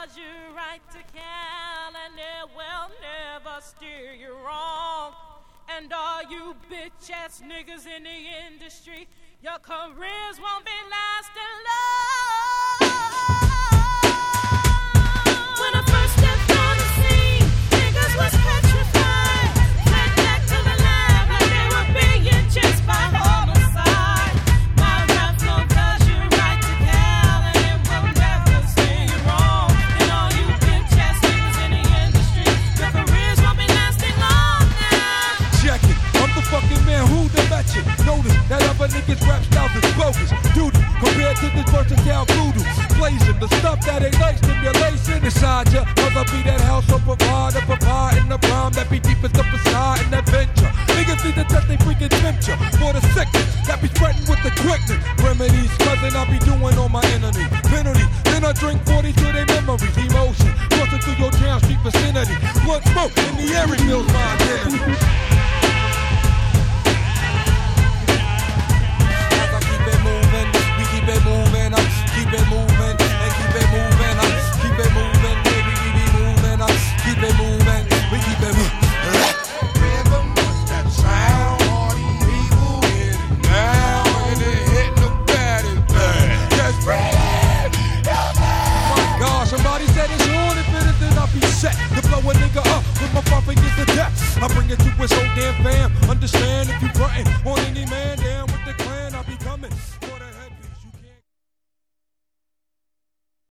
cause you're right to Cal, and it will never steer you wrong. And all you bitch-ass niggas in the industry, your careers won't be lasting long. When I first stepped on the scene, niggas was petrified. Fled back to the lab like they were being chased by homicide. My rap's gon' cause you right to Cal, and it will never steer you wrong. And all you bitch-ass niggas in the industry, your careers won't be lasting long now. Check it, I'm the fucking man who the betcha. Notice that other niggas rap styles is bogus. Doodle, compared to this versatile voodoo. Blazing the stuff that ain't like stimulation inside ya. Cause I be that house of provider, providing the rhyme that be deepest up inside an adventure. Niggas need to test they freaking temperature for the sickness that be spreading with the quickness. Remedies, cousin, I be doing on my enemy. Penalty, then I drink 40 to their memories. Emotion, crossing through your town street vicinity. Blood smoke in the air reveals my identity. Keep it moving, keep it moving, and keep it moving, keep it moving, baby, we be moving, keep it moving, we keep it moving. Rhythm, that sound, all these people get it now, and it hit the baddest bang. Just breathe, my God, somebody said it's on, if it is, then I'll be set to blow a nigga up with my bumping is the death. I bring it to his whole damn fam, understand?